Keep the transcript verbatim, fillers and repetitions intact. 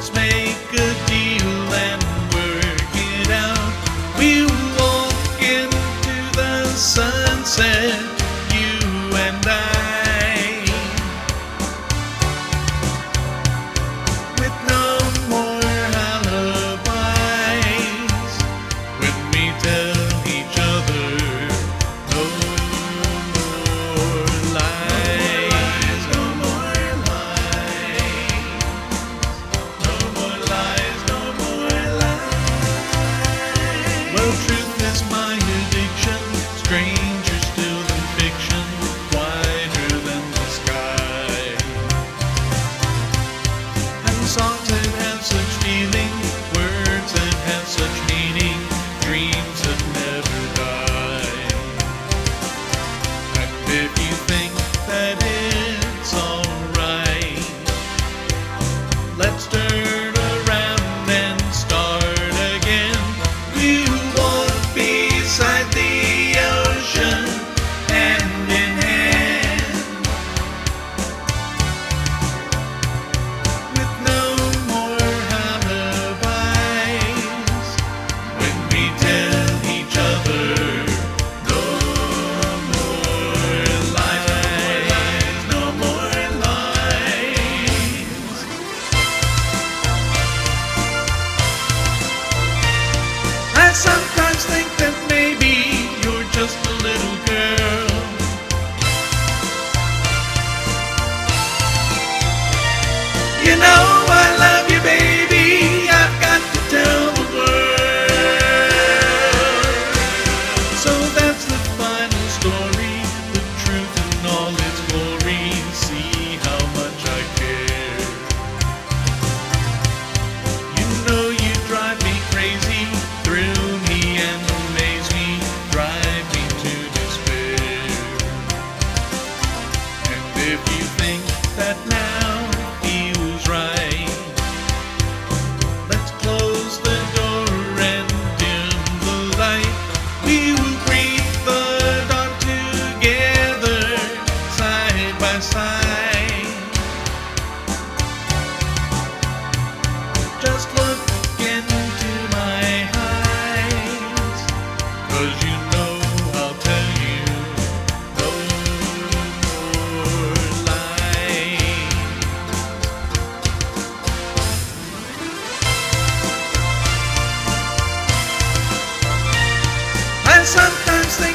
Let's make a deal and work it out. We'll walk into the sunset, you and I, with no more alibis when we tell each other no more lies, no more lies, no more lies, no more lies. Well, truth is my addiction, stranger still than fiction, wider than the sky. And songs that have such feeling, words that have such meaning, dreams that never die. And if you think that it's alright, let's turn around and start again. We'll walk beside the ocean, hand in hand, with no more alibis when we tell each other no more lies, no more lies. I sometimes think that maybe you're just a little girl. You know I love you, baby. I've got to tell the world. So that's the final story, the truth in all its glory. See how much I care. You know you drive me crazy, thrill me and amaze me, drive me to despair. And if you think that now feels right, let's close the door and dim the light. We will breathe the dawn together, side by side. Just look into my eyes, 'cause you know I'll tell you no more lies. I sometimes think